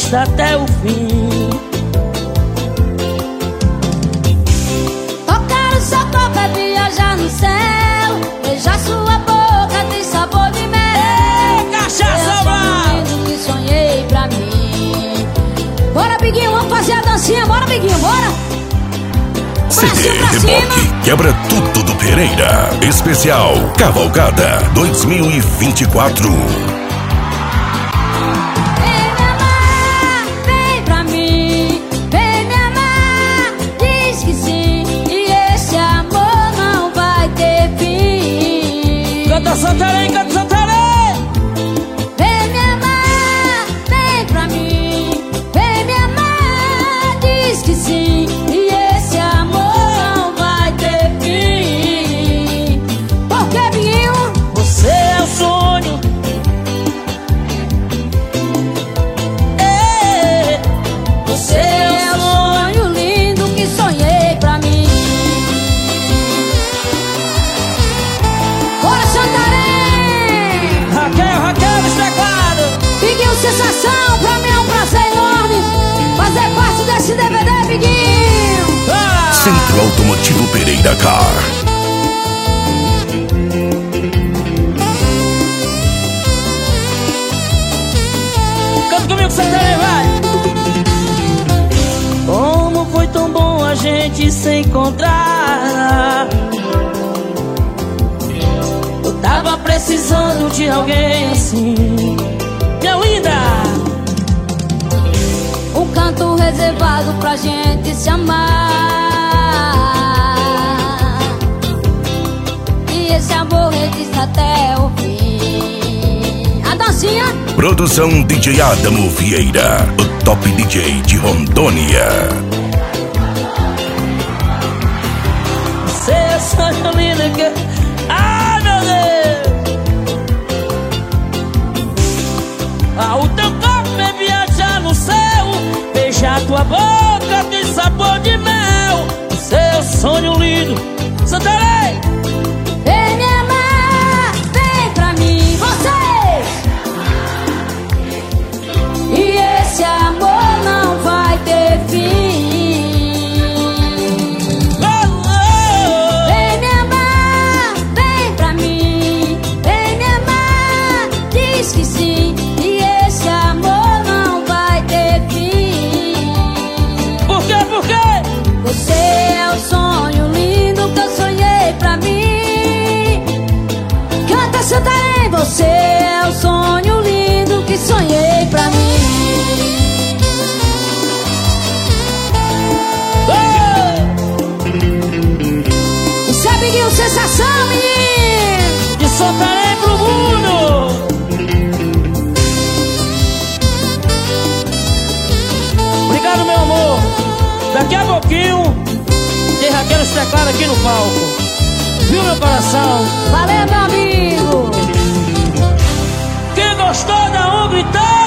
conquista até o fim. Tocar o seu corpo é viajar no céu. Beijar sua boca tem sabor de mel. Cachaça, vai! Que sonhei pra mim. Bora, Biguinho, vamos fazer a dancinha. Bora, Biguinho, bora. CD Reboque Quebra Tudo do Pereira. Especial Cavalgada 2024. Santarém, canta Santarém! Vem me amar, vem pra mim. Vem me amar, diz que sim. E esse amor não vai ter fim. Por que, Biguinho? Você é o sonho. Você é o sonho lindo que sonhei pra mim. Sensação, pra mim é um prazer enorme fazer parte desse DVD, Biguinho. Centro Automotivo Pereira Car. Canta comigo, Santarém, vai! Como foi tão bom a gente se encontrar. Eu tava precisando de alguém assim. Minha linda! Um canto reservado pra gente se amar. E esse amor resiste até o fim. A dancinha. Produção DJ Adamo Vieira, o top DJ de Rondônia. Você é sonho lindo que... Ai, meu Deus! O teu corpo é viajar no céu. Beijar tua boca tem sabor de mel. Seu sonho lindo, Santarém. Vem me amar, vem pra mim, você. E esse amor não vai ter fim. Vem me amar, vem pra mim. Vem me amar, diz que sim. Você é o sonho lindo que eu sonhei pra mim. Canta, Santarém. Você é o sonho lindo que sonhei pra mim. Isso é, Biguinho, sensação, menino. De Santarém pro mundo. Obrigado, meu amor. Daqui a pouquinho tem Raquel os teclados aqui no palco. Viu, meu coração? Valeu, meu amigo. Quem gostou, dá um gritão.